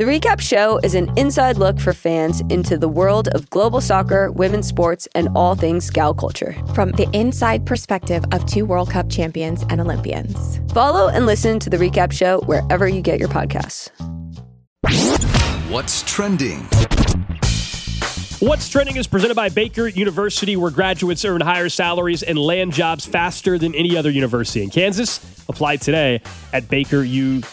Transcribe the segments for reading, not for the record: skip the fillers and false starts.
The Recap Show is an inside look for fans into the world of global soccer, women's sports, and all things gal culture. From the inside perspective of 2 World Cup champions and Olympians. Follow and listen to The Recap Show wherever you get your podcasts. What's trending? What's Trending is presented by Baker University, where graduates earn higher salaries and land jobs faster than any other university in Kansas. Apply today at bakeru.edu.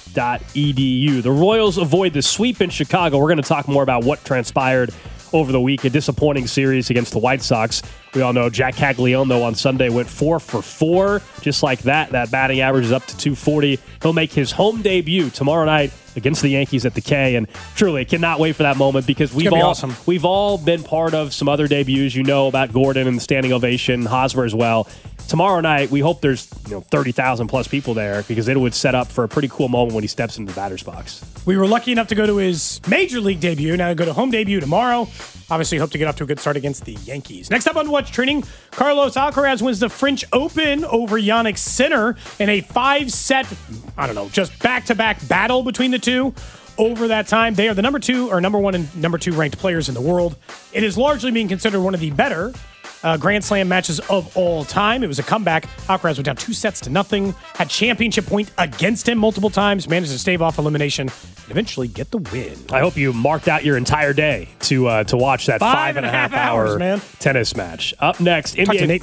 The Royals avoid the sweep in Chicago. We're going to talk more about what transpired over the week. A disappointing series against the White Sox. We all know Jack Caglione, though, on Sunday went 4 for 4. Just like that, that batting average is up to 240. He'll make his home debut tomorrow night against the Yankees at the K, and truly cannot wait for that moment because we've all been part of some other debuts. You know about Gordon and the standing ovation, Hosmer as well. Tomorrow night, we hope there's 30,000 plus people there because it would set up for a pretty cool moment when he steps into the batter's box. We were lucky enough to go to his major league debut. Now go to home debut tomorrow. Obviously, hope to get off to a good start against the Yankees. Next up on What's Trending, Carlos Alcaraz wins the French Open over Jannik Sinner in a 5-set, just back-to-back battle between the two. Over that time, they are the number 1 and number 2 ranked players in the world. It is largely being considered one of the better Grand Slam matches of all time. It was a comeback. Alcaraz went down 2-0, had championship point against him multiple times, managed to stave off elimination, and eventually get the win. I hope you marked out your entire day to watch that 5.5 hour tennis match. Up next, NBA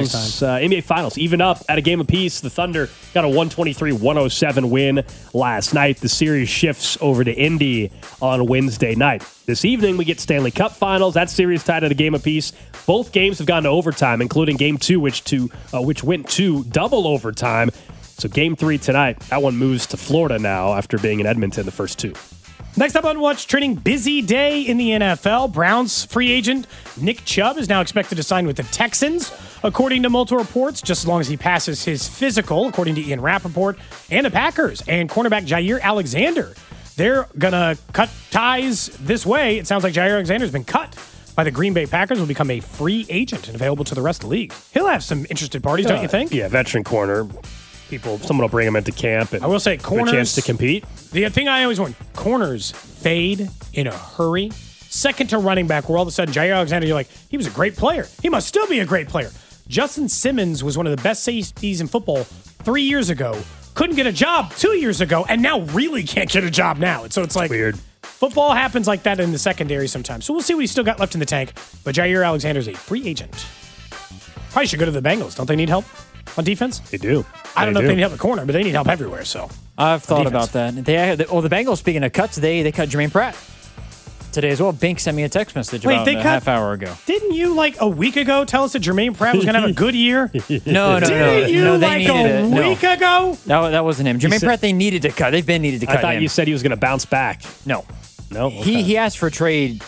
Finals even up at a game apiece. The Thunder got a 123-107 win last night. The series shifts over to Indy on Wednesday night. This evening, we get Stanley Cup Finals. That series tied at a game apiece. Both games have gone to overtime, including Game 2, which went to double overtime. So Game 3 tonight, that one moves to Florida now after being in Edmonton the first 2. Next up on What's Trending, busy day in the NFL. Browns free agent Nick Chubb is now expected to sign with the Texans, according to multiple reports, just as long as he passes his physical, according to Ian Rappaport, and the Packers and cornerback Jair Alexander. They're going to cut ties this way. It sounds like Jair Alexander's been cut by the Green Bay Packers, will become a free agent and available to the rest of the league. He'll have some interested parties, don't you think? Yeah, veteran corner. Someone will bring him into camp and I will say corners, have a chance to compete. The thing I always want, corners fade in a hurry. Second to running back, where all of a sudden Jair Alexander, you're like, he was a great player. He must still be a great player. Justin Simmons was one of the best safeties in football 3 years ago. Couldn't get a job 2 years ago, and now really can't get a job now. And so it's like weird. Football happens like that in the secondary sometimes. So we'll see what he's still got left in the tank. But Jair Alexander's a free agent. Probably should go to the Bengals. Don't they need help on defense? They do. I don't know if they need help at corner, but they need help everywhere. So I've thought about that. The Bengals, speaking of cuts, they cut Jermaine Pratt today as well. Bink sent me a text message about a half hour ago. Didn't you, like, a week ago tell us that Jermaine Pratt was going to have a good year? No. Didn't you, a week ago? No, that wasn't him. Jermaine Pratt, they needed to cut. They've been needed to cut him. I thought you said he was going to bounce back. No. Okay. He asked for a trade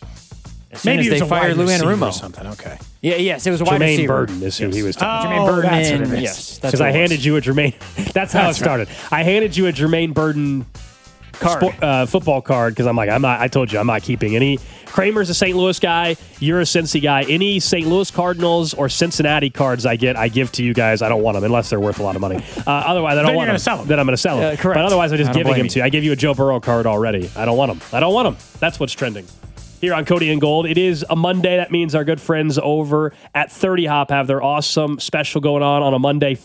as soon Maybe as they fired Lou Anarumo or something. Okay. Yeah, yes, it was a wide receiver. Jermaine Burton is who he was talking Jermaine Burton. That's what it is. Yes. Because I handed you a Jermaine. That's how it started. Right. I handed you a Jermaine Burton football card because I'm like, I told you I'm not keeping any. Kramer's a St. Louis guy. You're a Cincy guy. Any St. Louis Cardinals or Cincinnati cards I give to you guys. I don't want them unless they're worth a lot of money. Otherwise, I don't want them. Then I'm going to sell them. Correct. But otherwise, I'm just giving them to you. I gave you a Joe Burrow card already. I don't want them. That's what's trending. Here on Cody and Gold, it is a Monday. That means our good friends over at 30 Hop have their awesome special going on a Monday.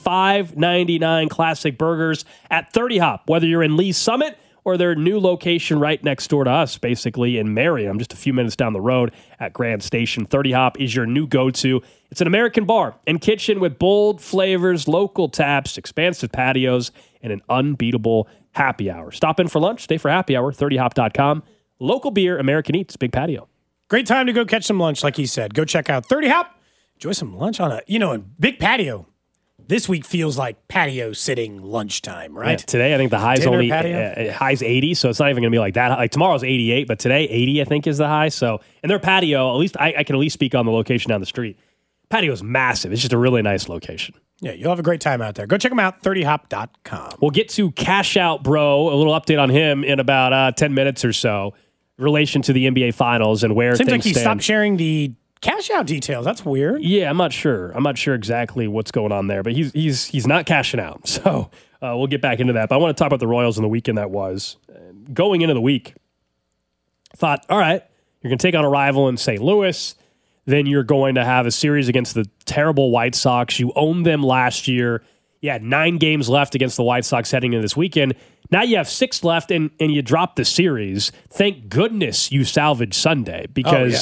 $5.99 classic burgers at 30 Hop. Whether you're in Lee's Summit or their new location right next door to us, basically in Merriam, just a few minutes down the road at Grand Station. 30 Hop is your new go-to. It's an American bar and kitchen with bold flavors, local taps, expansive patios, and an unbeatable happy hour. Stop in for lunch, stay for happy hour, 30hop.com. Local beer, American Eats, big patio. Great time to go catch some lunch, like he said. Go check out 30 Hop. Enjoy some lunch on a big patio. This week feels like patio sitting lunchtime, right? Yeah, today, I think the high's high's 80, so it's not even going to be like that. Like tomorrow's 88, but today 80, I think, is the high. So, and their patio, at least I can at least speak on the location down the street. Patio is massive. It's just a really nice location. Yeah, you'll have a great time out there. Go check them out, 30hop.com. We'll get to Cash Out Bro, a little update on him in about 10 minutes or so, in relation to the NBA Finals and where Seems things like he stand. stopped sharing the cash out details. That's weird. Yeah, I'm not sure. I'm not sure exactly what's going on there, but he's not cashing out. So we'll get back into that. But I want to talk about the Royals and the weekend that was. Going into the week, Thought, all right, you're going to take on a rival in St. Louis. Then you're going to have a series against the terrible White Sox. You owned them last year. You had 9 games left against the White Sox heading into this weekend. Now you have 6 left, and you drop the series. Thank goodness you salvaged Sunday because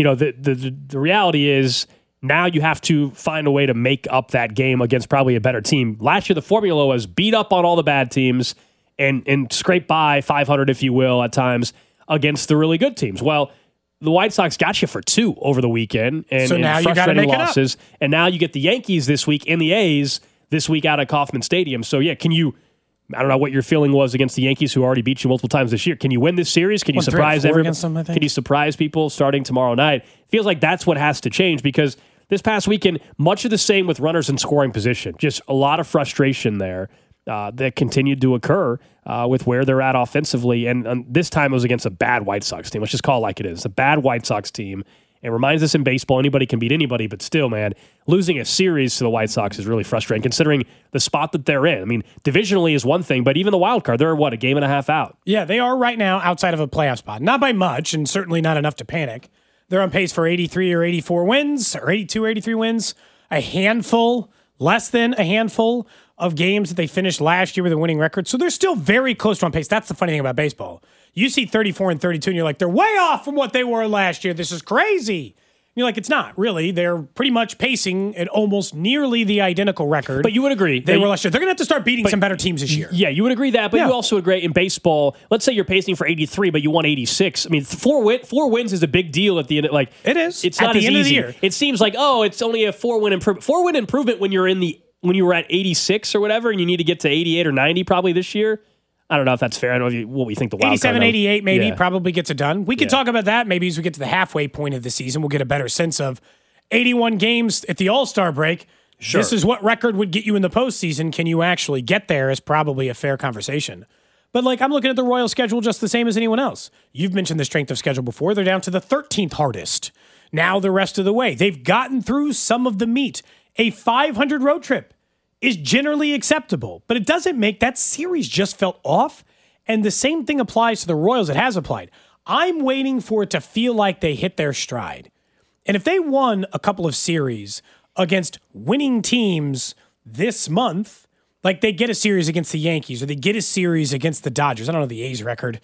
the reality is now you have to find a way to make up that game against probably a better team. Last year, the formula was beat up on all the bad teams and scrape by 500, if you will, at times against the really good teams. Well, the White Sox got you for 2 over the weekend, and so now you got to make losses. It up. And now you get the Yankees this week and the A's this week out at Kauffman Stadium. So yeah, can you? I don't know what your feeling was against the Yankees, who already beat you multiple times this year. Can you win this series? Can you surprise everyone? Can you surprise people starting tomorrow night? Feels like that's what has to change because this past weekend, much of the same with runners in scoring position. Just a lot of frustration there that continued to occur with where they're at offensively. And this time it was against a bad White Sox team. Let's just call it like it is. A bad White Sox team. It reminds us in baseball, anybody can beat anybody, but still, man, losing a series to the White Sox is really frustrating considering the spot that they're in. I mean, divisionally is one thing, but even the wild card, they're, a game and a half out? Yeah, they are right now outside of a playoff spot. Not by much, and certainly not enough to panic. They're on pace for 83 or 84 wins, or 82 or 83 wins. A handful, less than a handful of games that they finished last year with a winning record. So they're still very close to on pace. That's the funny thing about baseball. You see 34 and 32, and you're like, they're way off from what they were last year. This is crazy. And you're like, it's not, really. They're pretty much pacing at almost nearly the identical record. But you would agree. They were last year. They're going to have to start beating some better teams this year. Yeah, you would agree that, but you also agree in baseball, let's say you're pacing for 83, but you won 86. I mean, four wins is a big deal at the end. Like, it is. It's not at the end easy. Of the year. It seems like, it's only a 4-win improvement. 4-win improvement when when you were at 86 or whatever, and you need to get to 88 or 90 probably this year. I don't know if that's fair. I don't know what we think the wild 87, 88 maybe probably gets it done. We can talk about that maybe as we get to the halfway point of the season. We'll get a better sense of 81 games at the All-Star break. Sure. This is what record would get you in the postseason. Can you actually get there is probably a fair conversation. But I'm looking at the Royals schedule just the same as anyone else. You've mentioned the strength of schedule before. They're down to the 13th hardest. Now the rest of the way. They've gotten through some of the meat. A 500 road trip is generally acceptable, but it doesn't make that series just felt off. And the same thing applies to the Royals. It has applied. I'm waiting for it to feel like they hit their stride. And if they won a couple of series against winning teams this month, like they get a series against the Yankees or they get a series against the Dodgers. I don't know the A's record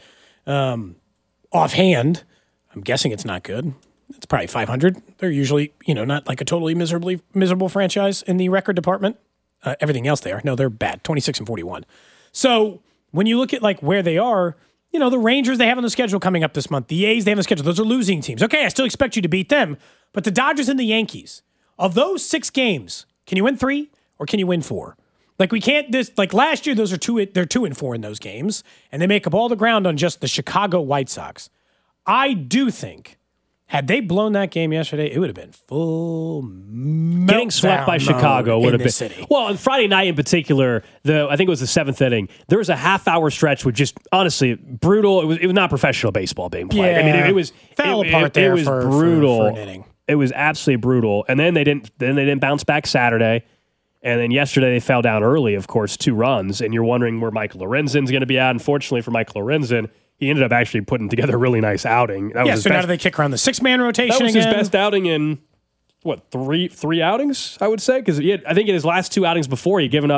offhand. I'm guessing it's not good. It's probably 500. They're usually, not like a totally miserable franchise in the record department. Everything else they are. No, they're bad. 26 and 41. So when you look at where they are, the Rangers they have on the schedule coming up this month. The A's they have on the schedule. Those are losing teams. Okay, I still expect you to beat them. But the Dodgers and the Yankees, of those 6 games, can you win 3 or can you win 4? We can't last year, they're 2 and 4 in those games, and they make up all the ground on just the Chicago White Sox. I do think had they blown that game yesterday, it would have been full getting swept by Chicago would have been. City. Well, on Friday night in particular, I think it was the 7th inning. There was a half-hour stretch with just honestly brutal. It was not professional baseball being played. Yeah. I mean, it was fell apart there. It was brutal. For an inning. It was absolutely brutal. And then they didn't bounce back Saturday. And then yesterday they fell down early, of course, 2 runs. And you're wondering where Michael Lorenzen's going to be at. Unfortunately for Michael Lorenzen, he ended up actually putting together a really nice outing. That was so now do they kick around the 6-man rotation again? That was his best outing in, three outings, I would say? Because I think in his last 2 outings before, he'd given up,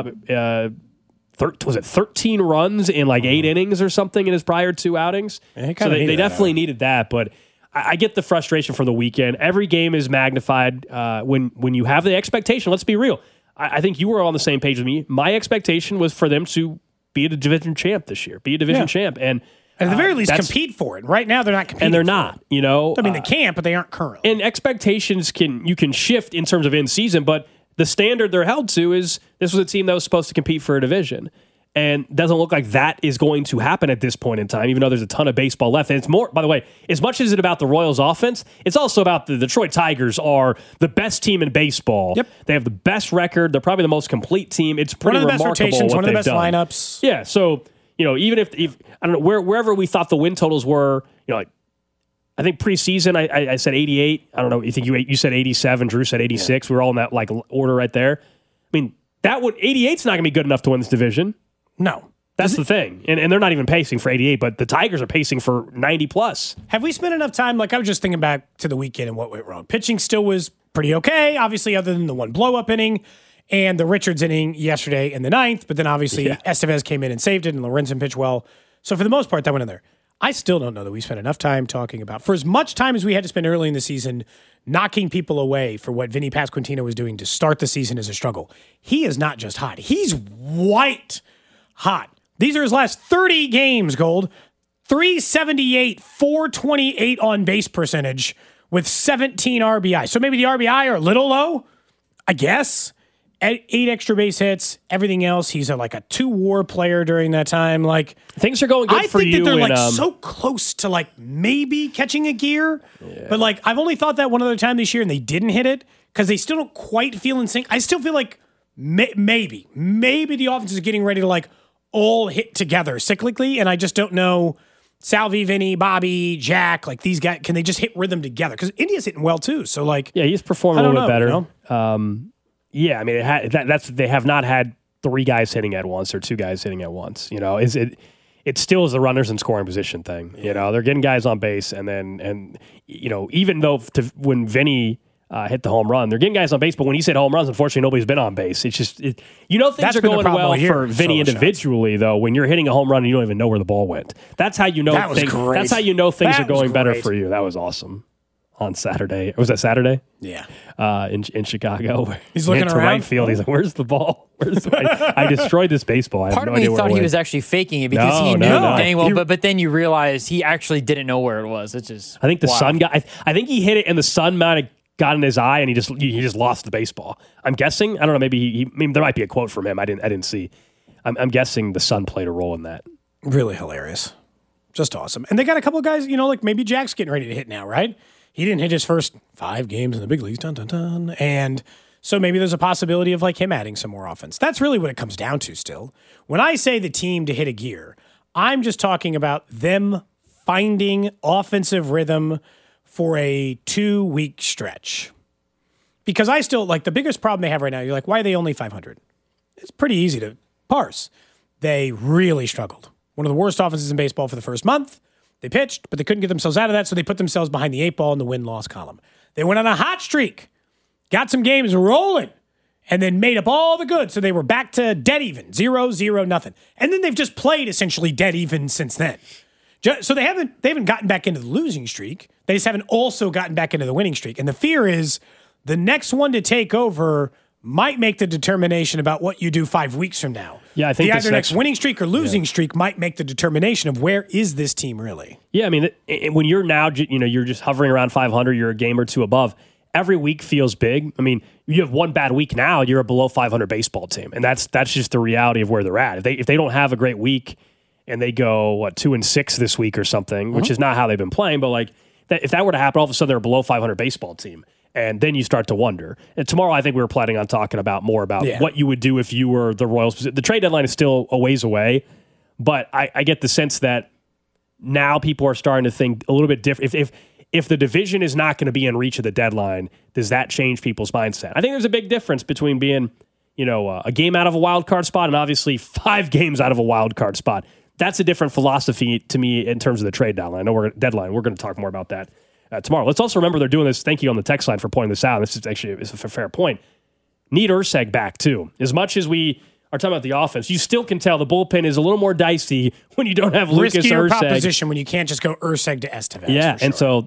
13 runs in 8 innings or something in his prior 2 outings? Yeah, so they definitely needed that, but I get the frustration from the weekend. Every game is magnified when you have the expectation. Let's be real. I think you were on the same page with me. My expectation was for them to be a division champ this year, champ. And at the very least, compete for it. Right now, they're not competing. And they're not, I mean, they can't, but they aren't currently. And expectations you can shift in terms of in season, but the standard they're held to is this was a team that was supposed to compete for a division. And doesn't look like that is going to happen at this point in time, even though there's a ton of baseball left. And it's more, by the way, as much as it's about the Royals offense, it's also about the Detroit Tigers are the best team in baseball. Yep. They have the best record. They're probably the most complete team. It's pretty remarkable. One of the best rotations, one of the best lineups. Yeah. So, even if I don't know, wherever we thought the win totals were, I think preseason I said 88. I don't know. You said 87. Drew said 86. Yeah. We were all in that order right there. I mean, 88's not going to be good enough to win this division. No. That's the thing. And they're not even pacing for 88, but the Tigers are pacing for 90+. Have we spent enough time? Like, I was just thinking back to the weekend and what went wrong. Pitching still was pretty okay, obviously, other than the one blow-up inning and the Richards inning yesterday in the 9th. But then, obviously, Estevez came in and saved it, and Lorenzen pitched well. So, for the most part, that went in there. I still don't know that we spent enough time talking about, for as much time as we had to spend early in the season, knocking people away for what Vinny Pasquantino was doing to start the season as a struggle. He is not just hot. He's white hot. These are his last 30 games, Gold. 378, 428 on base percentage with 17 RBI. So maybe the RBI are a little low, I guess. 8 extra base hits, everything else. He's like a 2-WAR player during that time. Like, things are going good for you. I think that they're so close to like maybe catching a gear. Yeah. But like, I've only thought that one other time this year and they didn't hit it because they still don't quite feel in sync. I still feel like maybe the offense is getting ready to like all hit together cyclically, and I just don't know. Salvi, Vinny, Bobby, Jack, like these guys, can they just hit rhythm together? Because India's hitting well too. So like, yeah, he's performing a little bit better. You know? Yeah, I mean, they have not had 3 guys hitting at once or 2 guys hitting at once. You know, it still is the runners in scoring position thing. You know, they're getting guys on base, and you know, even though when Vinny hit the home run, they're getting guys on base. But when he hit home runs, unfortunately, nobody's been on base. It's just things are going well for Vinny individually, though. When you're hitting a home run and you don't even know where the ball went, that's how you know. That's how you know things are going better for you. That was awesome. On Saturday. Was that Saturday? Yeah. In Chicago. He's looking around. Right field. He's like, where's the ball? I destroyed this baseball. I Part of me thought he was actually faking it because he knew dang well, but then you realize he actually didn't know where it was. It's just I think the sun got I think he hit it and the sun might have got in his eye and he just lost the baseball. I'm guessing. I don't know, maybe there might be a quote from him. I didn't see. I'm guessing the sun played a role in that. Really hilarious. Just awesome. And they got a couple of guys, you know, like maybe Jack's getting ready to hit now, right? He didn't hit his first 5 games in the big leagues, and so maybe there's a possibility of like him adding some more offense. That's really what it comes down to still. When I say the team to hit a gear, I'm just talking about them finding offensive rhythm for a 2-week stretch. Because I still, like, the biggest problem they have right now, you're like, why are they only 500? It's pretty easy to parse. They really struggled. One of the worst offenses in baseball for the first month. They pitched, but they couldn't get themselves out of that, so they put themselves behind the 8 ball in the win-loss column. They went on a hot streak, got some games rolling, and then made up all the good, so they were back to dead even, 0-0-0. And then they've just played essentially dead even since then. So they haven't gotten back into the losing streak. They just haven't also gotten back into the winning streak. And the fear is the next one to take over might make the determination about what you do 5 weeks from now. Yeah, I think the next winning streak or losing streak might make the determination of where is this team really. Yeah, I mean, when you're now, you know, you're just hovering around 500, you're a game or 2 above. Every week feels big. I mean, you have one bad week now, you're a below 500 baseball team, and that's just the reality of where they're at. If they don't have a great week and they go 2-6 this week or something, which is not how they've been playing, but like if that were to happen, all of a sudden they're a below 500 baseball team. And then you start to wonder. And tomorrow, I think we were planning on talking about what you would do if you were the Royals. The trade deadline is still a ways away, but I get the sense that now people are starting to think a little bit different. If the division is not going to be in reach of the deadline, does that change people's mindset? I think there's a big difference between being, a game out of a wild card spot and obviously 5 games out of a wild card spot. That's a different philosophy to me in terms of the trade deadline. I know we're going to talk more about that tomorrow. Let's also remember they're doing this. Thank you on the text line for pointing this out. This is actually a fair point. Need Urseg back too. As much as we are talking about the offense, you still can tell the bullpen is a little more dicey when you don't have Lucas Urseg. Riskier proposition when you can't just go Urseg to Estevez. Yeah, and so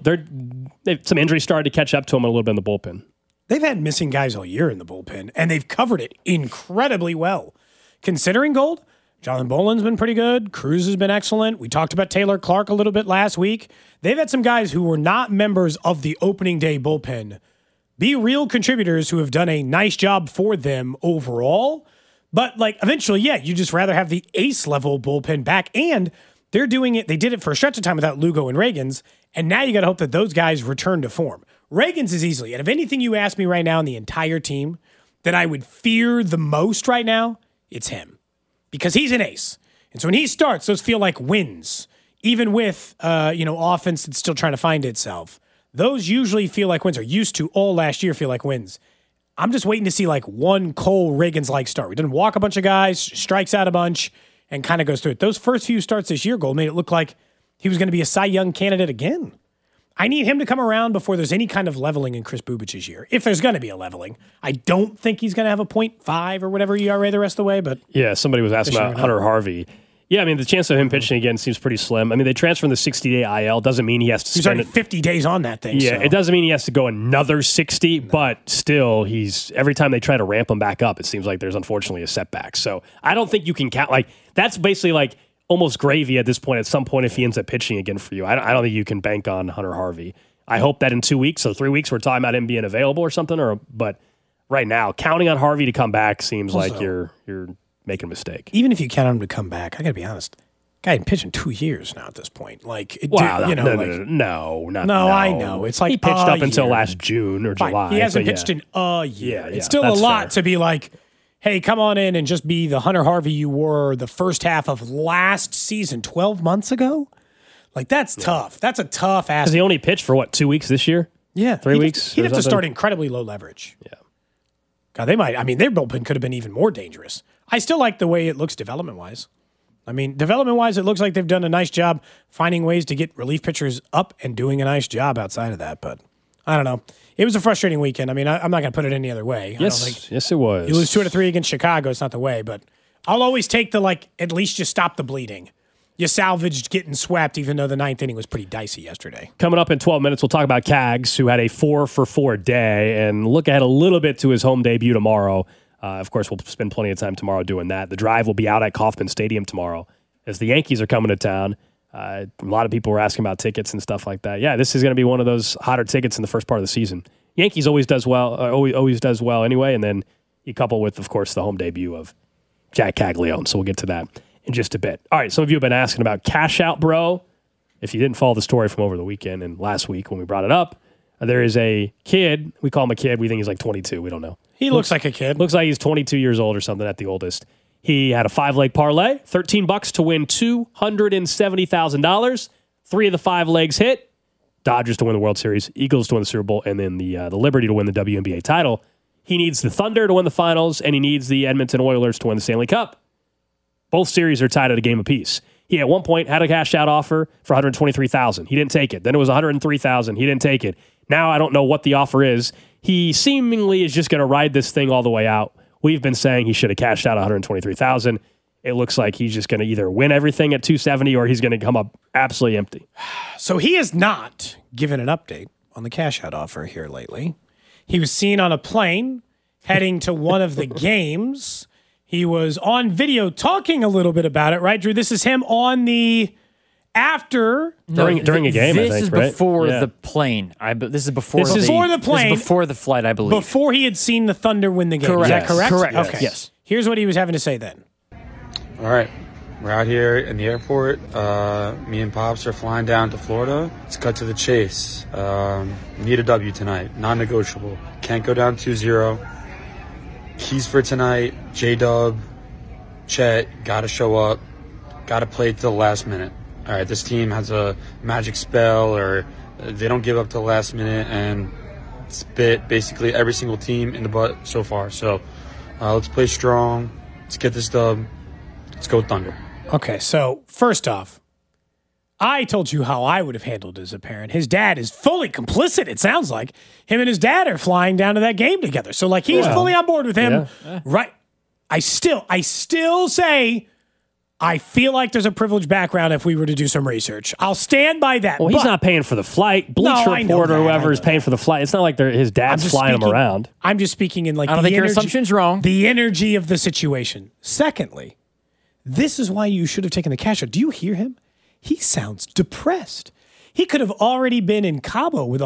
some injuries started to catch up to them a little bit in the bullpen. They've had missing guys all year in the bullpen, and they've covered it incredibly well. Considering Gold, Jonathan Boland's been pretty good. Cruz has been excellent. We talked about Taylor Clark a little bit last week. They've had some guys who were not members of the opening day bullpen be real contributors who have done a nice job for them overall. But eventually, you just rather have the ace level bullpen back. And they're doing it. They did it for a stretch of time without Lugo and Reagans. And now you got to hope that those guys return to form. Reagans is easily, and if anything you ask me right now in the entire team that I would fear the most right now, it's him. Because he's an ace. And so when he starts, those feel like wins. Even with, offense that's still trying to find itself. Those usually feel like wins, or used to all last year feel like wins. I'm just waiting to see one Cole Reagans-like start. We didn't walk a bunch of guys, strikes out a bunch, and kind of goes through it. Those first few starts this year, Gold, made it look like he was going to be a Cy Young candidate again. I need him to come around before there's any kind of leveling in Chris Bubich's year. If there's going to be a leveling. I don't think he's going to have a 0.5 or whatever ERA the rest of the way, but... Yeah, somebody was asking about Hunter Harvey. Yeah, I mean, the chance of him pitching again seems pretty slim. I mean, they transfer him the 60-day IL. Doesn't mean he has to spend... He's already 50 days on that thing. Yeah, so. It doesn't mean he has to go another 60, but still, every time they try to ramp him back up, it seems like there's unfortunately a setback. So I don't think you can count... That's basically almost gravy at this point. At some point, if he ends up pitching again for you, I don't think you can bank on Hunter Harvey. I hope that in 2 weeks or 3 weeks, we're talking about him being available or something. But right now, counting on Harvey to come back seems like you're making a mistake. Even if you count on him to come back, I got to be honest. Guy hadn't pitched in 2 years now at this point. No, I know. It's like he pitched up until last June or July. He hasn't pitched in a year. It's still a lot to be like, hey, come on in and just be the Hunter Harvey you were the first half of last season 12 months ago. That's tough. That's a tough ass. Because he only pitched for 2 weeks this year? Yeah. 3 weeks? He'd have to start incredibly low leverage. Yeah. God, their bullpen could have been even more dangerous. I still like the way it looks development-wise. Development-wise, it looks like they've done a nice job finding ways to get relief pitchers up and doing a nice job outside of that. But I don't know. It was a frustrating weekend. I'm not going to put it any other way. Yes, it was. You lose 2 out of 3 against Chicago, it's not the way. But I'll always take at least you stop the bleeding. You salvaged getting swept, even though the ninth inning was pretty dicey yesterday. Coming up in 12 minutes, we'll talk about Cags, who had a 4-for-4 day, and look ahead a little bit to his home debut tomorrow. Of course, we'll spend plenty of time tomorrow doing that. The Drive will be out at Kauffman Stadium tomorrow as the Yankees are coming to town. A lot of people were asking about tickets and stuff like that. Yeah, this is going to be one of those hotter tickets in the first part of the season. Yankees always does well anyway, and then you couple with, of course, the home debut of Jack Caglione. So we'll get to that in just a bit. All right, some of you have been asking about Cash Out Bro. If you didn't follow the story from over the weekend and last week when we brought it up, there is a kid. We call him a kid. We think he's 22. We don't know. He looks like a kid. Looks like he's 22 years old or something at the oldest. He had a 5-leg parlay, $13 to win $270,000. 3 of the 5 legs hit. Dodgers to win the World Series, Eagles to win the Super Bowl, and then the Liberty to win the WNBA title. He needs the Thunder to win the finals, and he needs the Edmonton Oilers to win the Stanley Cup. Both series are tied at a game apiece. He at one point had a cash out offer for $123,000. He didn't take it. Then it was $103,000. He didn't take it. Now I don't know what the offer is. He seemingly is just going to ride this thing all the way out. We've been saying he should have cashed out $123,000. It looks like he's just going to either win everything at $270 or he's going to come up absolutely empty. So he has not given an update on the cash out offer here lately. He was seen on a plane heading to one of the games. He was on video talking a little bit about it, right, Drew? This is him on the after during a game. This I think, is right? before the plane. This is before the plane. This is before the flight, I believe. Before he had seen the Thunder win the game. Correct. Is that correct? Correct. Okay. Yes. Here's what he was having to say then. All right. We're out here in the airport. Me and Pops are flying down to Florida. Let's cut to the chase. Need a W tonight. Non-negotiable. Can't go down 2-0. Keys for tonight. J-Dub. Chet. Got to show up. Got to play to the last minute. All right, this team has a magic spell, or they don't give up to the last minute, and it's bit basically every single team in the butt so far. So let's play strong. Let's get this dub. Let's go Thunder. Okay, so first off, I told you how I would have handled it as a parent. His dad is fully complicit, it sounds like. Him and his dad are flying down to that game together. So, he's fully on board with him. Yeah. Right. I still say I feel like there's a privileged background if we were to do some research. I'll stand by that. Well, he's not paying for the flight. Bleacher Report or whoever is paying for the flight. It's not like his dad's flying him around. I'm just speaking in I don't think your assumption's wrong. The energy of the situation. Secondly, this is why you should have taken the cash out. Do you hear him? He sounds depressed. He could have already been in Cabo with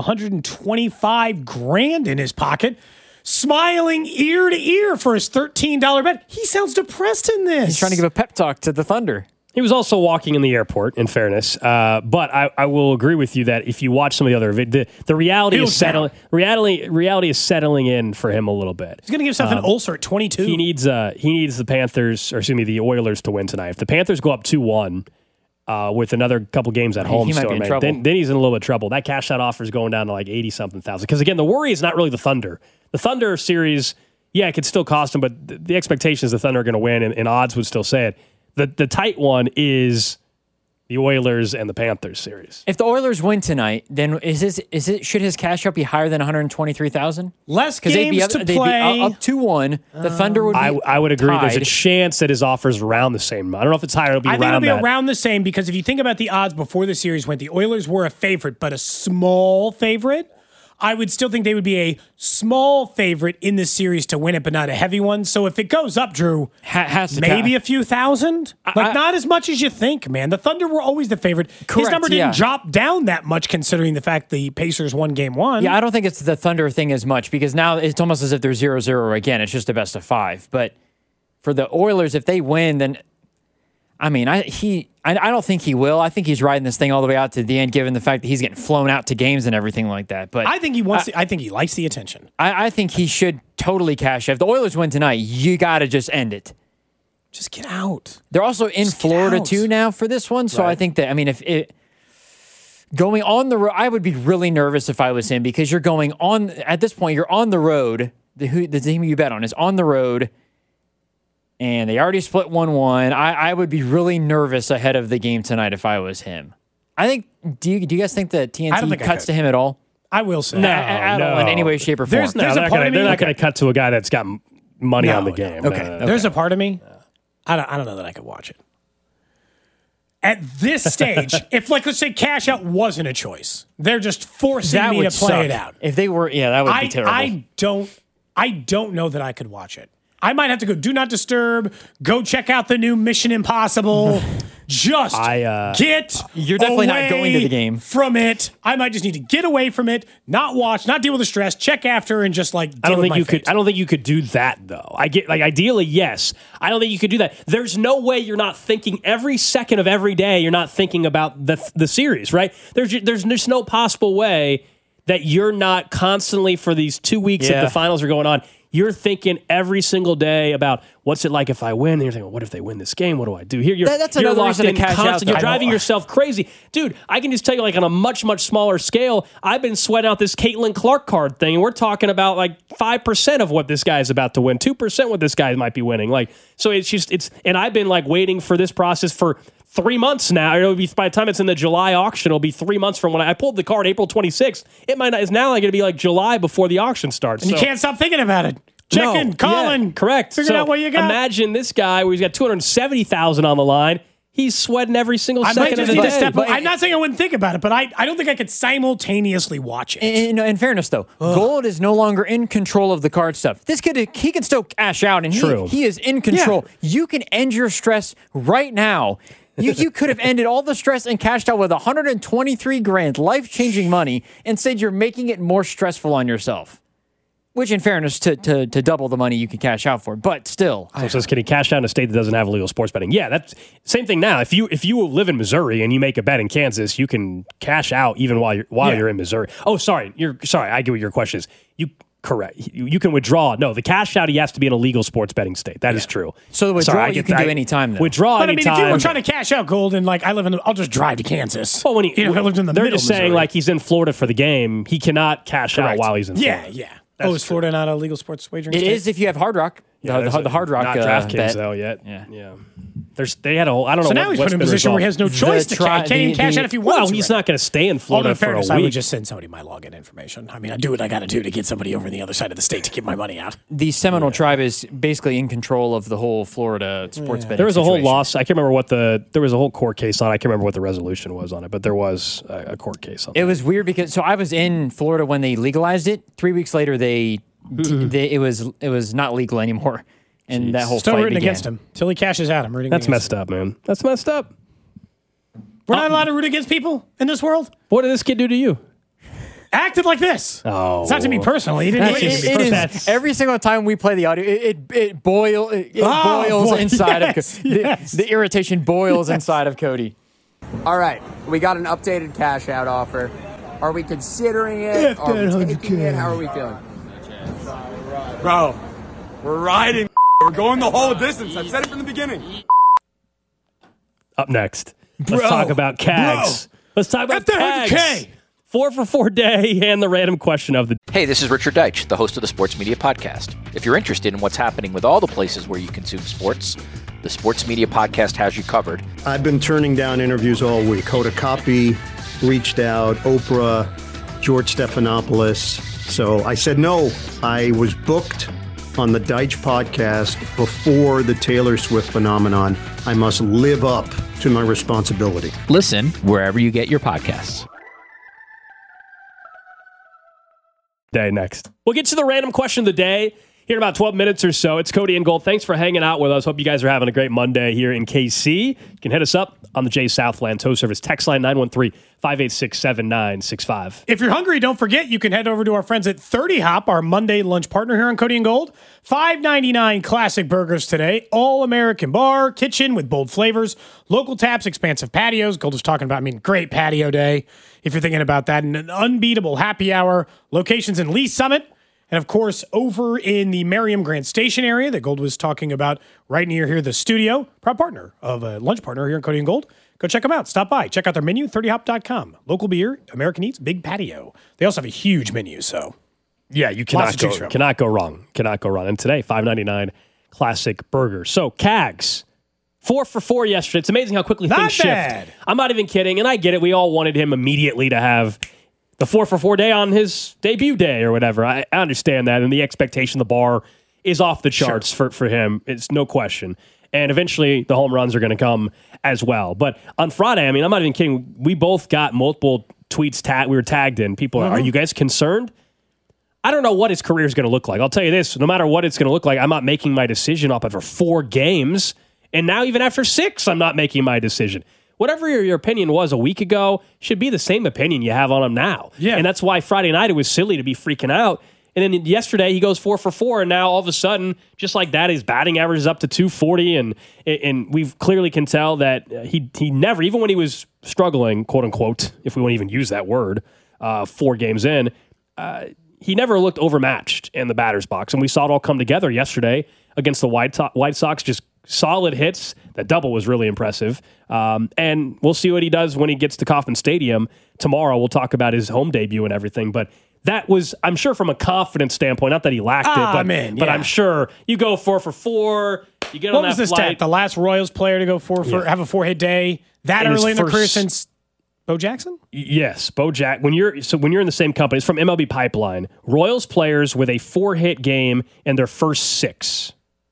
$125,000 in his pocket, smiling ear to ear for his $13 bet. He sounds depressed in this. He's trying to give a pep talk to the Thunder. He was also walking in the airport, in fairness. But I will agree with you that if you watch some of the other the reality is settling. Reality is settling in for him a little bit. He's going to give himself an ulcer at 22. He needs the Panthers, or excuse me, the Oilers to win tonight. If the Panthers go up 2-1 with another couple games at home, still, then he's in a little bit of trouble. That cash out offer is going down to like 80-something thousand. Because again, the worry is not really the Thunder. The Thunder series, it could still cost him, but the expectation is the Thunder are going to win, and odds would still say it. The tight one is the Oilers and the Panthers series. If the Oilers win tonight, then should his cash out be higher than 123,000? Less games to play. Up 2-1. The Thunder would be I would agree. tied. There's a chance that his offer's around the same. I don't know if it's higher. I think it'll be around the same because if you think about the odds before the series went, the Oilers were a favorite, but a small favorite. I would still think they would be a small favorite in this series to win it, but not a heavy one. So if it goes up, Drew, maybe a few thousand? Not as much as you think, man. The Thunder were always the favorite. Correct, his number didn't drop down that much considering the fact the Pacers won game 1. Yeah, I don't think it's the Thunder thing as much because now it's almost as if they're 0-0 again. It's just a best of 5. But for the Oilers, if they win, then I mean, I don't think he will. I think he's riding this thing all the way out to the end, given the fact that he's getting flown out to games and everything like that. But I think he wants. I think he likes the attention. I think he should totally cash out. If the Oilers win tonight, you got to just end it. Just get out. They're also in Florida too now for this one, so I think that if it going on the road, I would be really nervous if I was him because you're going on at this point. You're on the road. The team you bet on is on the road. And they already split 1-1. I would be really nervous ahead of the game tonight if I was him. I think. Do you guys think that TNT cuts to him at all? I will say no, at all in any way, shape, or form. They're not going to cut to a guy that's got money on the game. Okay. There's a part of me. I don't know that I could watch it. At this stage, if let's say cash out wasn't a choice, they're just forcing me to play it out. If they were, that would be terrible. I don't know that I could watch it. I might have to go do not disturb, go check out the new Mission Impossible. Just get You're definitely not going to the game. From it. I might just need to get away from it, not watch, not deal with the stress, check after, and just deal I don't with think fate. I don't think you could do that though. I get ideally yes. I don't think you could do that. There's no way you're not thinking every second of every day. You're not thinking about the series, right? There's just no possible way that you're not constantly for these 2 weeks that the finals are going on. You're thinking every single day about what's it like if I win. And you're thinking, what if they win this game? What do I do here? That's another reason to cash out. You're driving yourself crazy. Dude, I can just tell you on a much, much smaller scale, I've been sweating out this Caitlin Clark card thing. And we're talking about 5% of what this guy is about to win, 2% what this guy might be winning. So and I've been waiting for this process for 3 months now. It'll be by the time it's in the July auction, it'll be 3 months from when I pulled the card April 26th. It might not. It's now going to be July before the auction starts. And you can't stop thinking about it. Checking, calling, correct. Figuring out what you got. Imagine this guy where he's got $270,000 on the line. He's sweating every single second of the day. I'm not saying I wouldn't think about it, but I don't think I could simultaneously watch it. In fairness, though, Gold is no longer in control of the card stuff. This kid, he can still cash out, and he is in control. Yeah. You can end your stress right now. You could have ended all the stress and cashed out with $123,000, life-changing money. Instead, you're making it more stressful on yourself. Which, in fairness, to double the money you can cash out for, but still. So it says, can he cash out in a state that doesn't have illegal sports betting? Yeah, that's same thing now. If you live in Missouri and you make a bet in Kansas, you can cash out even while you're in Missouri. Oh, sorry, I get what your question is. Correct. You can withdraw. No, the cash out, he has to be in a legal sports betting state. That is true. So the withdrawal you can do any time, though. Withdraw but anytime. But if you were trying to cash out Gold and I live I'll just drive to Kansas. Well, when I lived in the they're middle just saying Missouri. He's in Florida for the game. He cannot cash out while he's in Florida. Yeah. Is Florida not a legal sports wagering state? It is if you have Hard Rock. The Hard Rock not DraftKings bet. though yet. Yeah. They had a whole. I don't know. So now he's put in a position where he has no choice to can't even cash out if he wants. Well, he's not going to stay in Florida for a week. I would just send somebody my login information. I mean, I do what I got to do to get somebody over on the other side of the state to get my money out. The Seminole tribe is basically in control of the whole Florida sports betting. There was a whole loss. I can't remember there was a whole court case on it. I can't remember what the resolution was on it, but there was a court case on it. It was weird because I was in Florida when they legalized it. 3 weeks later, it was not legal anymore. And that whole still fight rooting began. against him till he cashes out. I'm rooting. That's messed up, man. That's messed up. We're not allowed to root against people in this world. What did this kid do to you? Acted like this. Oh, it's not to me personally. He didn't. It is every single time we play the audio. It boils inside of the irritation boils inside of Cody. All right, we got an updated cash out offer. Are we considering it? Are we taking it? How are we feeling? Bro, we're riding. We're going the whole distance. I've said it from the beginning. Up next, let's talk about CAGs. Let's talk about CAGs. 4 for 4 day and the random question of the day. Hey, this is Richard Deitch, the host of the Sports Media Podcast. If you're interested in what's happening with all the places where you consume sports, the Sports Media Podcast has you covered. I've been turning down interviews all week. Hoda Kotb reached out, Oprah, George Stephanopoulos. So I said no. I was booked on the Deitch podcast before the Taylor Swift phenomenon. I must live up to my responsibility. Listen wherever you get your podcasts. Day next. We'll get to the random question of the day here in about 12 minutes or so. It's Cody and Gold. Thanks for hanging out with us. Hope you guys are having a great Monday here in KC. You can hit us up on the Jay Southland Tow Service text line 913-586-7965. If you're hungry, don't forget you can head over to our friends at 30 Hop, our Monday lunch partner here on Cody and Gold. $5.99 classic burgers today. All-American bar, kitchen with bold flavors, local taps, expansive patios. Gold was talking about, great patio day if you're thinking about that. And an unbeatable happy hour. Locations in Lee Summit. And, of course, over in the Merriam Grant Station area that Gold was talking about right near here, the studio, proud partner of a lunch partner here in Cody and Gold. Go check them out. Stop by. Check out their menu, 30hop.com. Local beer, American Eats, big patio. They also have a huge menu, so. Yeah, you cannot go wrong. Cannot go wrong. And today, $5.99 classic burgers. So, Cags, 4 for 4 yesterday. It's amazing how quickly things shift. I'm not even kidding, and I get it. We all wanted him immediately to have the 4 for 4 day on his debut day or whatever. I understand that. And the expectation, the bar is off the charts for him. It's no question. And eventually the home runs are going to come as well. But on Friday, I'm not even kidding. We both got multiple tweets we were tagged in. People are you guys concerned? I don't know what his career is going to look like. I'll tell you this. No matter what it's going to look like, I'm not making my decision off after 4 games. And now even after 6, I'm not making my decision. Whatever your opinion was a week ago should be the same opinion you have on him now. Yeah. And that's why Friday night it was silly to be freaking out. And then yesterday he goes 4 for 4, and now all of a sudden, just like that, his batting average is up to 240, and we clearly can tell that he never, even when he was struggling, quote unquote, if we want to even use that word, 4 games in, he never looked overmatched in the batter's box. And we saw it all come together yesterday against the White Sox, just solid hits. That double was really impressive. And we'll see what he does when he gets to Kauffman Stadium tomorrow. We'll talk about his home debut and everything. But that was, I'm sure from a confidence standpoint, not that he lacked it, but I'm sure you go 4 for 4. You get on that flight. What was this stat? The last Royals player to go have a 4-hit day that early in their career since Bo Jackson? Yes, Bo Jack. When you're in the same company, it's from MLB Pipeline. Royals players with a 4-hit game in their first 6.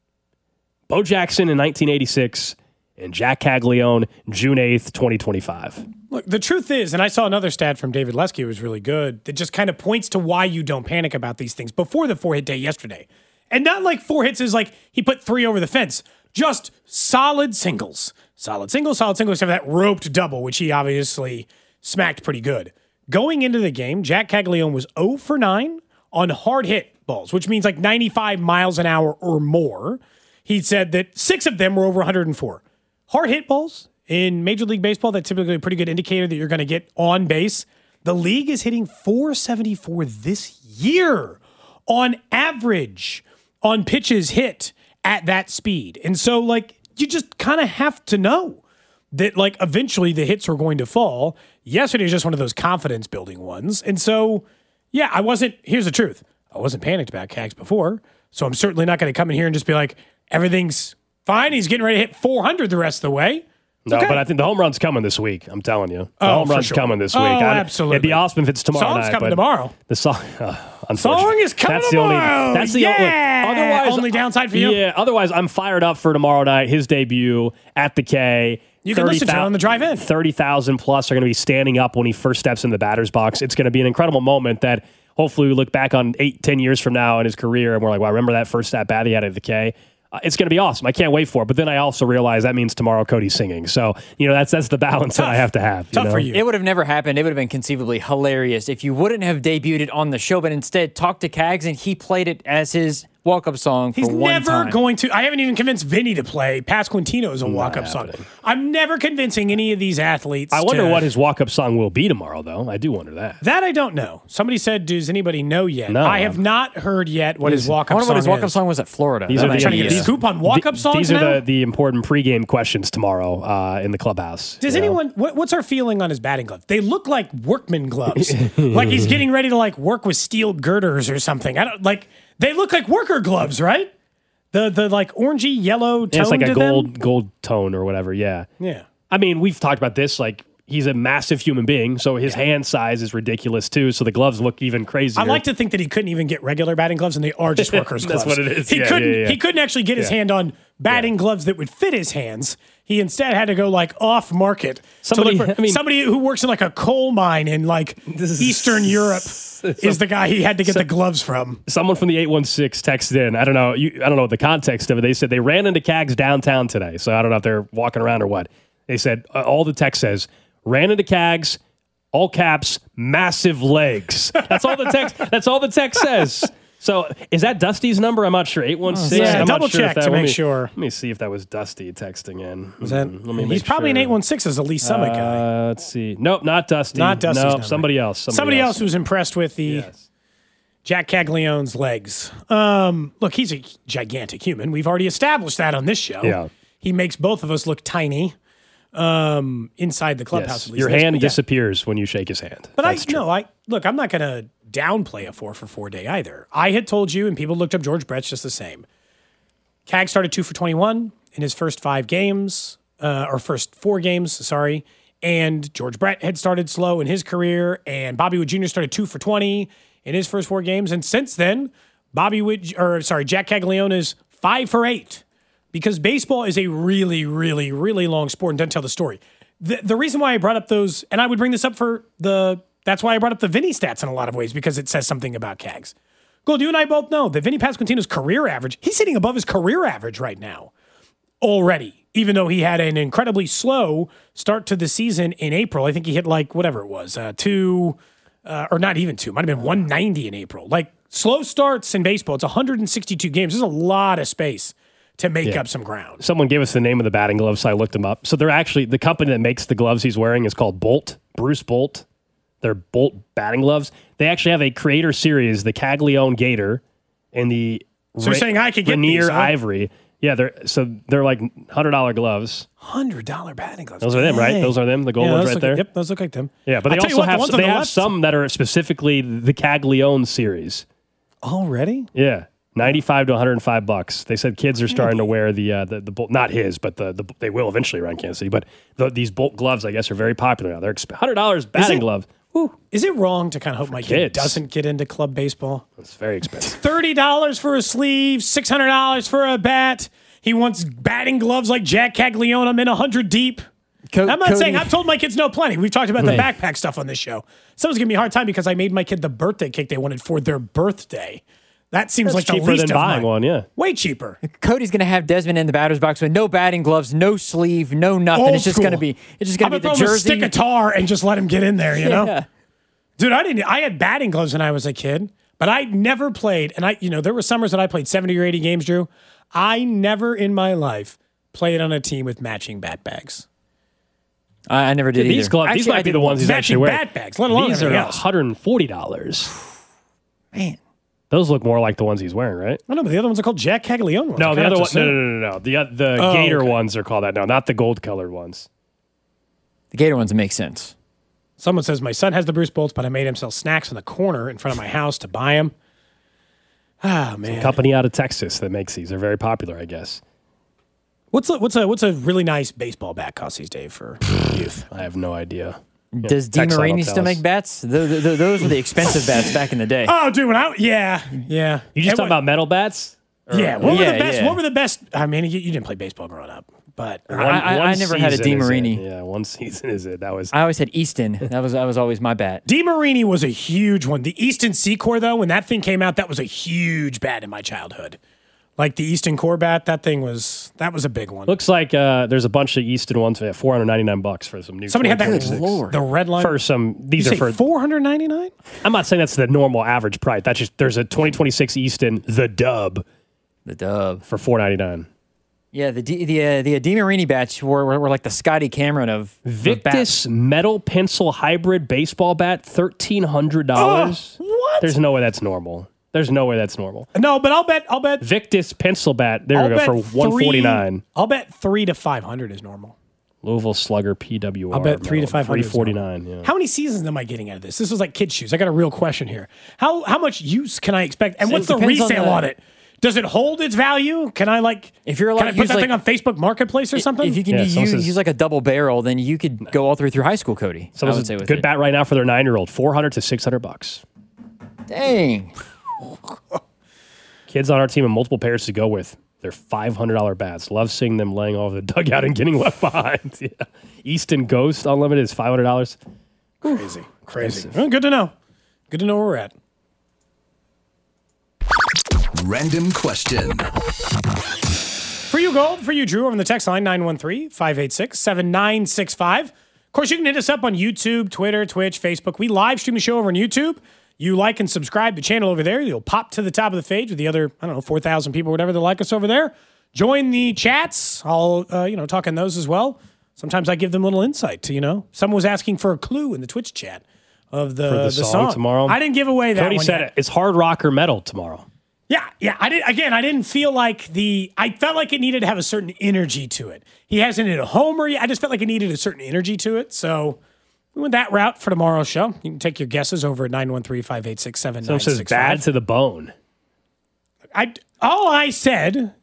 Bo Jackson in 1986 and Jack Caglione June 8th, 2025. Look, the truth is, and I saw another stat from David Lesky, it was really good, that just kind of points to why you don't panic about these things before the 4-hit day yesterday. And not like 4 hits is like he put 3 over the fence. Just solid singles. Solid single, except for that roped double, which he obviously smacked pretty good. Going into the game, Jack Caglione was 0 for 9 on hard hit balls, which means like 95 miles an hour or more. He said that 6 of them were over 104. Hard hit balls in Major League Baseball, that's typically a pretty good indicator that you're going to get on base. The league is hitting 474 this year on average on pitches hit at that speed. And so, like, you just kind of have to know that, like, eventually the hits are going to fall. Yesterday was just one of those confidence-building ones. And so, yeah, here's the truth. I wasn't panicked about Cags before, so I'm certainly not going to come in here and just be like, everything's fine. He's getting ready to hit 400 the rest of the way. No, but I think the home run's coming this week. I'm telling you. The home run's coming this week. Absolutely. It'd be awesome if it's tomorrow night. Song's coming tomorrow. The song is coming tomorrow. That's the only downside for you. Yeah, otherwise I'm fired up for tomorrow night, his debut at the K. You can listen to it on the drive-in. 30,000 plus are going to be standing up when he first steps in the batter's box. It's going to be an incredible moment that hopefully we look back on 8-10 years from now in his career and we're like, wow, remember that first at bat he had at the K? It's going to be awesome. I can't wait for it. But then I also realize that means tomorrow Cody's singing. So, that's the balance that I have to have. Tough for you. It would have never happened. It would have been conceivably hilarious if you wouldn't have debuted it on the show, but instead talked to Cags and he played it as his walk-up song for one time. He's never going to. I haven't even convinced Vinny to play Pasquantino as a walk-up song. I'm never convincing any of these athletes. I wonder what his walk-up song will be tomorrow, though. I do wonder that. That I don't know. Somebody said, does anybody know yet? No. I have not heard yet what his walk-up song is. I wonder what his walk-up song was at Florida. These are trying to get a scoop on walk-up songs These now? are the important pregame questions tomorrow in the clubhouse. Does anyone, what's our feeling on his batting gloves? They look like workman gloves. Like he's getting ready to work with steel girders or something. They look like worker gloves, right? The like orangey yellow tone. It's like a to them? gold tone or whatever. Yeah. Yeah. I mean, we've talked about this. Like, he's a massive human being, so his hand size is ridiculous too. So the gloves look even crazier. I like to think that he couldn't even get regular batting gloves, and they are just workers' gloves. That's what it is. He couldn't actually get his hand on batting gloves that would fit his hands. He instead had to go like off market. Somebody who works in like a coal mine in like Eastern Europe is the guy he had to get the gloves from. Someone from the 816 texted in. I don't know the context of it. They said they ran into Cags downtown today. So I don't know if they're walking around or what. They said all the text says ran into Cags, all caps, massive legs. That's all the text. That's all the text says. So is that Dusty's number? I'm not sure. 816. Yeah, I'm double not sure check to make sure. Let me see if that was Dusty texting in. Was that? He's probably an 816 as a Lee Summit guy. Let's see. Nope, not Dusty. Not Dusty's number. Somebody else. Somebody else who's impressed with the Jack Caglione's legs. Look, he's a gigantic human. We've already established that on this show. Yeah. He makes both of us look tiny inside the clubhouse. Yes. At least. Your hand disappears when you shake his hand. But look, I'm not going to downplay a 4-for-4 day either. I had told you, and people looked up George Brett's just the same. Cag started 2 for 21 in his first 5 games, or first 4 games, sorry. And George Brett had started slow in his career, and Bobby Wood Jr. started 2 for 20 in his first 4 games. And since then, Jack Caglione is 5 for 8. Because baseball is a really, really, really long sport and doesn't tell the story. The reason why I brought up those, and I would bring this up that's why I brought up the Vinny stats in a lot of ways, because it says something about Cags. Gold, you and I both know that Vinny Pasquantino's career average, he's hitting above his career average right now already, even though he had an incredibly slow start to the season in April. I think he hit like whatever it was, 2, or not even 2, might have been 190 in April. Like slow starts in baseball, it's 162 games. There's a lot of space to make up some ground. Someone gave us the name of the batting gloves, so I looked them up. So they're actually, the company that makes the gloves he's wearing is called Bolt, Bruce Bolt. They're Bolt batting gloves. They actually have a creator series, the Caglione Gator, and the So you're saying I could get Rainier these, huh? Ivory. Yeah, they're like $100 gloves. $100 batting gloves. Those are them, right? Those are them, the gold ones right there? Yep, those look like them. Yeah, but they also have some that are specifically the Caglione series. Already? Yeah. $95 to $105. They said kids are starting to wear the Bolt, not his, but they will eventually around Kansas City. But these Bolt gloves, I guess, are very popular now. They're $100 batting glove. Whew. Is it wrong to kind of hope my kid doesn't get into club baseball? It's very expensive. $30 for a sleeve, $600 for a bat. He wants batting gloves like Jack Caglione. I'm in 100 deep. I'm not saying I've told my kids no plenty. We've talked about the backpack stuff on this show. Someone's giving me a hard time because I made my kid the birthday cake they wanted for their birthday. That seems like the cheaper least than of buying mine. one, yeah. Way cheaper. Cody's going to have Desmond in the batter's box with no batting gloves, no sleeve, no nothing. Old it's just school. going to be the jersey. Stick a tar and just let him get in there, you know? Dude, I had batting gloves when I was a kid, but I never played. And there were summers that I played 70 or 80 games, Drew. I never in my life played on a team with matching bat bags. I never did either. These gloves, these might be the ones he's actually wearing. Bat bags, let alone these are everything else. $140. Man. Those look more like the ones he's wearing, right? I know, but the other ones are called Jack Caglione ones. No, the other one. No. The Gator ones are called that. No, not the gold-colored ones. The Gator ones make sense. Someone says, my son has the Bruce Bolts, but I made him sell snacks in the corner in front of my house to buy them. Ah, man. Some company out of Texas that makes these. They're very popular, I guess. What's a really nice baseball bat cost these days for youth? I have no idea. Does DeMarini still make bats? Those were the expensive bats back in the day. Oh, dude, yeah. You just talking about metal bats? Yeah. What were the best? What were the best? I mean, you didn't play baseball growing up, but I never had a DeMarini. Yeah, one season is it? That was. I always had Easton. That was always my bat. DeMarini was a huge one. The Easton Secor, though, when that thing came out, that was a huge bat in my childhood. Like the Easton Core bat, that was a big one. Looks like there's a bunch of Easton ones at $499 for some new. Somebody had that. Lord. The red line for some. These are for $499. I'm not saying that's the normal average price. That's just there's a 2026 Easton the Dub for $499. Yeah, the DeMarini bats were like the Scotty Cameron of Victus metal pencil hybrid baseball bat, $1,300. What? There's no way that's normal. No, but I'll bet Victus pencil bat. There we go for $149. I'll bet $300 to $500 is normal. Louisville Slugger PWR. I'll bet $300 to $500. $349. Yeah. How many seasons am I getting out of this? This was like kid shoes. I got a real question here. How much use can I expect? And what's the resale on it? Does it hold its value? Can I if you're can I put that thing on Facebook Marketplace or something? If you can use like a double barrel, then you could go all through high school, Cody. Someone says good bat right now for their 9-year-old, $400 to $600. Dang. Kids on our team have multiple pairs to go with. They're $500 bats. Love seeing them laying all over the dugout and getting left behind. Yeah. Easton Ghost Unlimited is $500. Crazy. Well, good to know. Good to know where we're at. Random question. For you, Gold. For you, Drew, over on the text line, 913-586-7965. Of course, you can hit us up on YouTube, Twitter, Twitch, Facebook. We live stream the show over on YouTube. You like and subscribe to the channel over there. You'll pop to the top of the page with the other, 4,000 people, whatever, that like us over there. Join the chats. I'll, talk in those as well. Sometimes I give them a little insight to, someone was asking for a clue in the Twitch chat of the song tomorrow. I didn't give away that Cody one said yet. It's hard rock or metal tomorrow. Yeah. I didn't feel like I felt like it needed to have a certain energy to it. He hasn't hit a homer yet. I just felt like it needed a certain energy to it. So we went that route for tomorrow's show. You can take your guesses over at 913-586-7965. Someone says bad to the bone. All I said...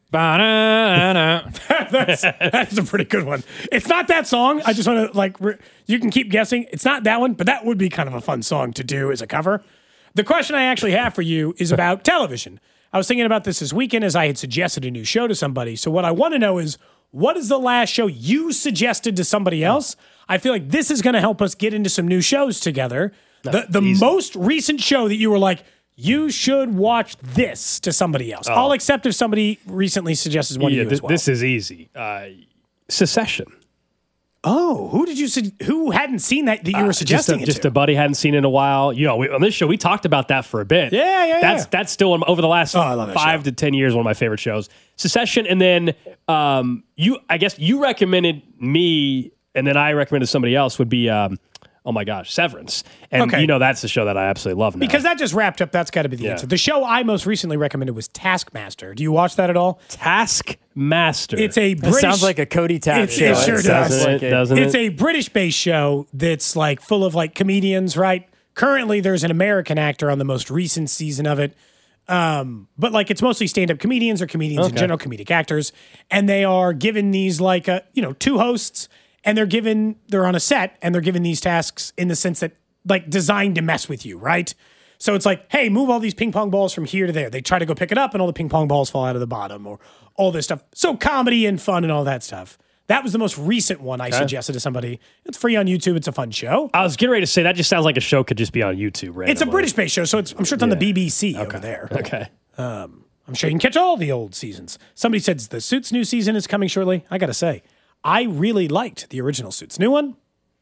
That's a pretty good one. It's not that song. I just want to, you can keep guessing. It's not that one, but that would be kind of a fun song to do as a cover. The question I actually have for you is about television. I was thinking about this weekend as I had suggested a new show to somebody. So what I want to know is, what is the last show you suggested to somebody else? I feel like this is going to help us get into some new shows together. The most recent show that you were like, you should watch this to somebody else. I'll accept if somebody recently suggests one to you as well. This is easy. Secession. Oh, who hadn't seen that you were suggesting just a buddy hadn't seen it in a while. On this show, we talked about that for a bit. Yeah. That's still over the last 5 to 10 years, one of my favorite shows. Secession, and then you recommended me, and then I recommended somebody else would be Severance. And that's the show that I absolutely love now. Because that just wrapped up, that's got to be the answer. The show I most recently recommended was Taskmaster. Do you watch that at all? Taskmaster. It's a British... It sounds like a Cody Tapp show. It sure does. Doesn't it? It's a British-based show that's full of comedians, right? Currently, there's an American actor on the most recent season of it. But it's mostly stand-up comedians or comedians in general, comedic actors. And they are given these two hosts, and they're on a set, and they're given these tasks in the sense that designed to mess with you, right? So it's hey, move all these ping pong balls from here to there. They try to go pick it up, and all the ping pong balls fall out of the bottom, or all this stuff. So comedy and fun and all that stuff. That was the most recent one I suggested to somebody. It's free on YouTube. It's a fun show. I was getting ready to say that just sounds like a show could just be on YouTube. Randomly. It's a British-based show, so I'm sure it's on the BBC over there. Okay. I'm sure you can catch all the old seasons. Somebody said the Suits new season is coming shortly. I got to say, I really liked the original Suits. New one?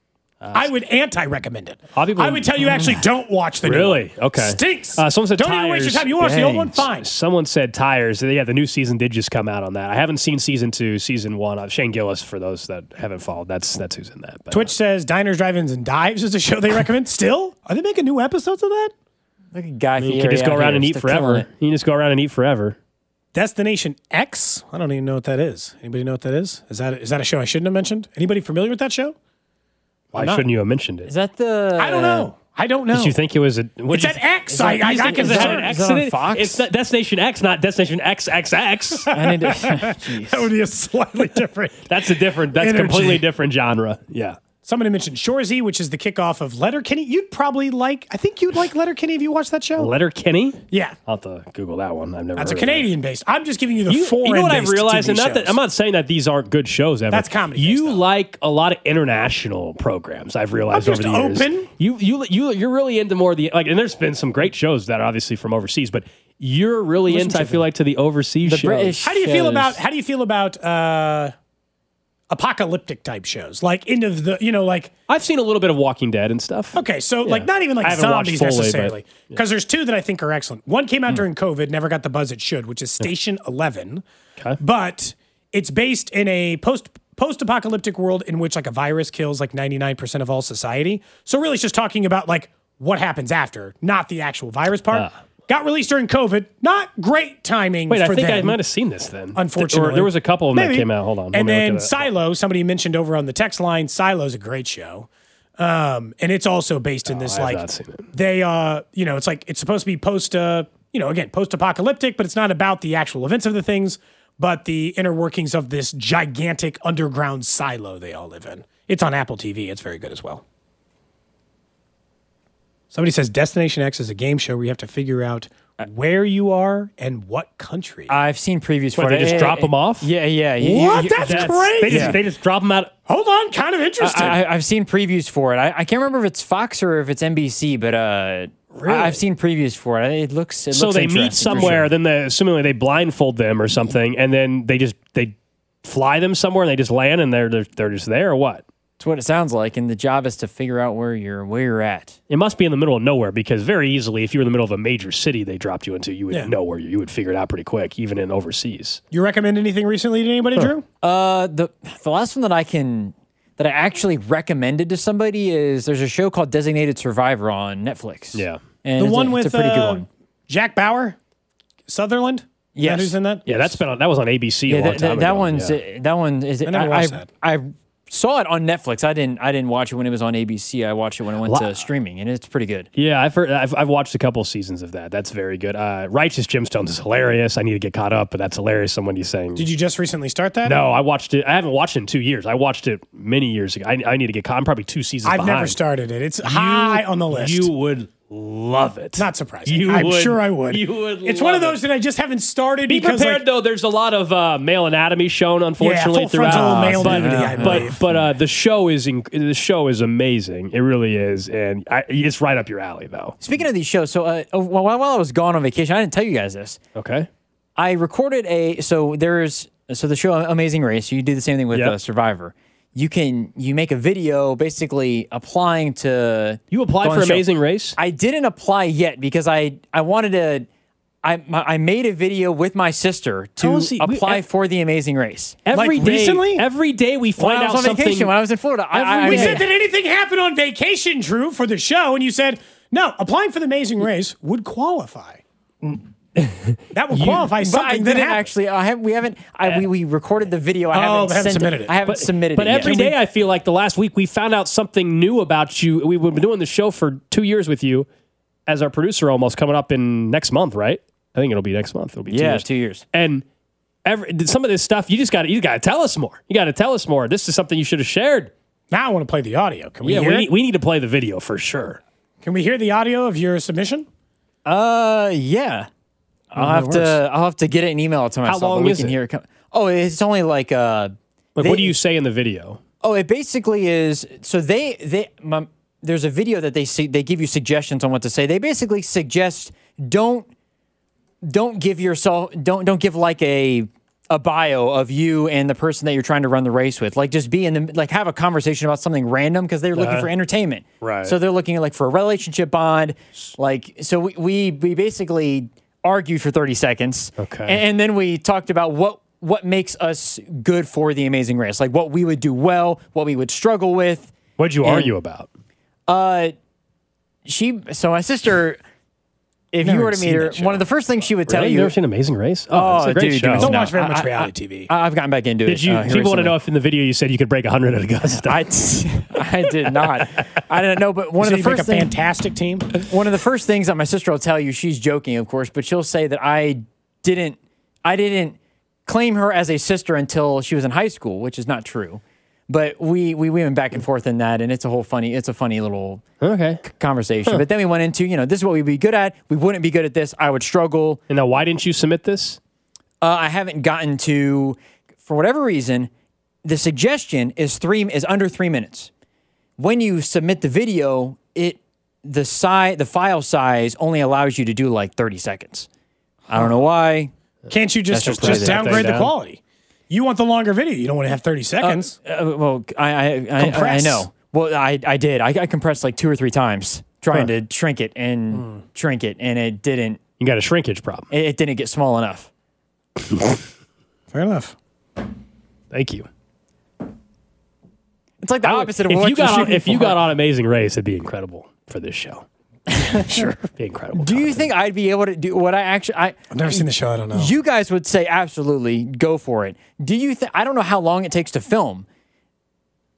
I would anti-recommend it. I would tell you actually don't watch the new one. Really? Okay. Stinks. Someone said don't Tires. even waste your time. You watch the old one? Fine. Someone said Tires. Yeah, the new season did just come out on that. I haven't seen season 2, season 1. Shane Gillis, for those that haven't followed, that's who's in that. But, Twitch says Diners, Drive-Ins, and Dives is a show they recommend. Still? Are they making new episodes of that? Like a guy you can just go around and eat forever. You can just go around and eat forever. Destination X? I don't even know what that is. Anybody know what that is? Is that a show I shouldn't have mentioned? Anybody familiar with that show? Why shouldn't you have mentioned it? Is that the... I don't know. Did you think it was a... It's an X. I can Is that an X in it? Fox? It's Destination X, not Destination XXX. That would be a slightly different... That's completely different genre. Yeah. Somebody mentioned Shoresy, which is the kickoff of Letterkenny. I think you'd like Letterkenny if you watched that show. Letterkenny? Yeah. I'll have to Google that one. I've never That's heard a Canadian-based. I'm just giving you the foreign-based You know what I've realized? TV I'm not saying that these aren't good shows ever. That's comedy. You like a lot of international programs, I've realized over the years. I'm just open. You're really into more of the... and there's been some great shows that are obviously from overseas, but you're really into, I feel like, to the overseas shows. British How do you feel about apocalyptic type shows, into the I've seen a little bit of Walking Dead and stuff. Okay, so not even zombies necessarily, because there's two that I think are excellent. One came out during COVID, never got the buzz it should, which is Station 11. Okay, but it's based in a post-apocalyptic world in which a virus kills 99% of all society. So really, it's just talking about what happens after, not the actual virus part. Got released during COVID. Not great timing for them. I think I might have seen this then. Unfortunately. Or there was a couple of them that came out. Hold on. And then Silo, somebody mentioned over on the text line, Silo's a great show. And it's also based in this I have not seen it. they it's supposed to be again, post-apocalyptic, but it's not about the actual events of the things, but the inner workings of this gigantic underground silo they all live in. It's on Apple TV. It's very good as well. Somebody says Destination X is a game show where you have to figure out where you are and what country. I've seen previews for it. They just drop them off? Yeah. What? That's crazy. They just drop them out. Hold on. Kind of interesting. I've seen previews for it. I can't remember if it's Fox or if it's NBC, but really? I've seen previews for it. It looks so they meet somewhere, then assumingly they blindfold them or something, and then they fly them somewhere and they just land and they're just there or what? That's what it sounds like, and the job is to figure out where you're at. It must be in the middle of nowhere because very easily, if you were in the middle of a major city they dropped you into, you would know where you would figure it out pretty quick, even in overseas. You recommend anything recently to anybody, Drew? The last one that I actually recommended to somebody is there's a show called Designated Survivor on Netflix. Yeah, and the one with it's a pretty good one. Jack Bauer, Sutherland. Yes, who's in that? Yeah, that was on ABC a long time ago. That one is. I never watched that. I saw it on Netflix. I didn't watch it when it was on ABC. I watched it when it went to streaming, and it's pretty good. Yeah, I've watched a couple seasons of that. That's very good. Righteous Gemstones is hilarious. I need to get caught up, but that's hilarious. Someone you saying. Did you just recently start that? No, I watched it. I haven't watched it in 2 years. I watched it many years ago. I need to get caught. I'm probably 2 seasons behind. I've never started it. It's high on the list. You would love it. Not surprising. I'm sure I would. You would. It's one of those that I just haven't started. Be because, prepared though. There's a lot of male anatomy shown, unfortunately, full frontal male nudity. I believe. But the show is amazing. It really is, and it's right up your alley, though. Speaking of these shows, so while I was gone on vacation, I didn't tell you guys this. Okay. I recorded the show Amazing Race. You do the same thing with Survivor. You make a video basically applying to. You applied for Amazing Race? I didn't apply yet because I wanted to. I made a video with my sister to apply for the Amazing Race. Recently? Every day we find out something. Vacation, when I was in Florida. We said, did anything happen on vacation, Drew, for the show? And you said, no, applying for the Amazing Race would qualify. That would qualify something that happened. Actually, we recorded the video. I haven't submitted it. I haven't submitted it. But every day I feel like the last week we found out something new about you. We've been doing the show for 2 years with you as our producer, almost coming up in next month, right? I think it'll be next month. It'll be 2 years. 2 years. And some of this stuff, you got to tell us more. You got to tell us more. This is something you should have shared. Now I want to play the audio. Can we hear it? We need to play the video for sure. Can we hear the audio of your submission? Yeah. I'll have to get it and email it to myself. How long is it? Hear it it's only like what do you say in the video? Oh, it basically is. So there's a video that they give you suggestions on what to say. They basically suggest don't give like a bio of you and the person that you're trying to run the race with. Like just have a conversation about something random because they're looking for entertainment. Right. So they're looking for a relationship bond. So we basically argued for 30 seconds. Okay. And then we talked about what makes us good for the Amazing Race. Like what we would do well, what we would struggle with. What'd you argue about? My sister, if you were to meet her, one of the first things she would tell you. You've never seen Amazing Race? Oh, it's a great show. Don't watch very much reality TV. I've gotten back into it. Did you? People want to know if in the video you said you could break 100 at Augusta. I did not. I didn't know, but one of the first things. Fantastic team. One of the first things that my sister will tell you, she's joking, of course, but she'll say that I didn't claim her as a sister until she was in high school, which is not true. But we went back and forth in that, and it's a funny little conversation. But then we went into, this is what we'd be good at. We wouldn't be good at this. I would struggle. And now, why didn't you submit this? I haven't gotten to, for whatever reason, the suggestion is under 3 minutes. When you submit the video, the file size only allows you to do like 30 seconds. I don't know why. Can't you just downgrade the quality? You want the longer video. You don't want to have 30 seconds. I know. Well, I did. I compressed like 2 or 3 times trying to shrink it, and it didn't. You got a shrinkage problem. It didn't get small enough. Fair enough. Thank you. It's like the opposite of what if you got on Amazing Race, it'd be incredible for this show. Sure. It'd be incredible. Do you think I'd be able to do what I've never seen the show. I don't know. You guys would say absolutely go for it. Do you think? I don't know how long it takes to film.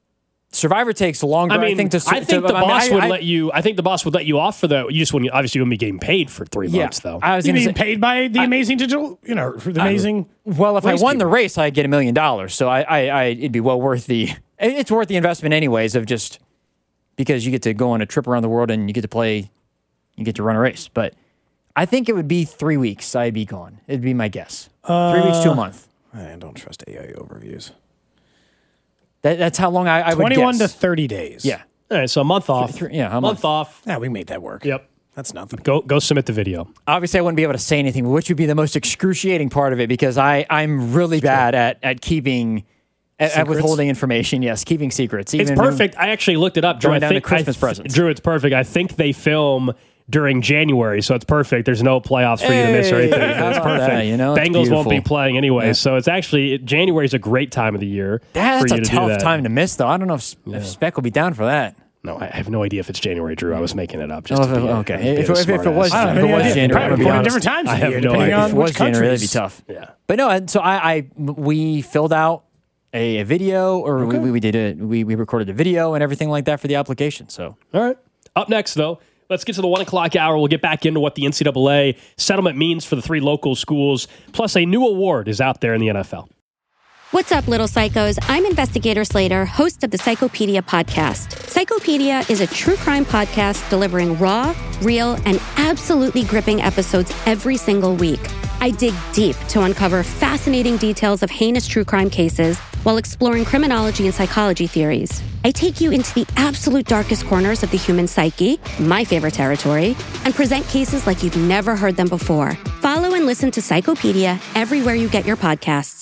Survivor takes longer. I think the boss would let you off for that. You just wouldn't. Obviously, you wouldn't be getting paid for 3 months, though. I was going to be paid by the Amazing Digital, for the amazing. Well, if I won the race, I'd get $1 million. So it'd be well worth it's worth the investment anyways, of just because you get to go on a trip around the world and you get to play, you get to run a race. But I think it would be 3 weeks. I'd be gone. It'd be my guess. 3 weeks to a month. I don't trust AI overviews. That's how long I would guess. 21 to 30 days. Yeah. All right, so a month off. A month off. Yeah, we made that work. Yep. That's nothing. Go submit the video. Obviously, I wouldn't be able to say anything, which would be the most excruciating part of it, because I'm really bad at keeping, at withholding information. Yes, keeping secrets. It's perfect. I actually looked it up, Drew. Down to Christmas presents. Drew, it's perfect. I think they film during January, so it's perfect. There's no playoffs for you to miss or anything. It's perfect. Bengals won't be playing anyway, so it's actually January is a great time of the year. That's a tough time to miss, though. I don't know if Speck will be down for that. No, I have no idea if it's January, Drew. I was making it up. Just okay. If it was January, different times. I have no idea. If it was January, that'd be tough. Yeah, but no. So we filled out a video, or we recorded a video and everything like that for the application. So all right. Up next, though. Let's get to the 1 o'clock hour. We'll get back into what the NCAA settlement means for the 3 local schools. Plus, a new award is out there in the NFL. What's up, little psychos? I'm Investigator Slater, host of the Psychopedia podcast. Psychopedia is a true crime podcast delivering raw, real, and absolutely gripping episodes every single week. I dig deep to uncover fascinating details of heinous true crime cases while exploring criminology and psychology theories. I take you into the absolute darkest corners of the human psyche, my favorite territory, and present cases like you've never heard them before. Follow and listen to Psychopedia everywhere you get your podcasts.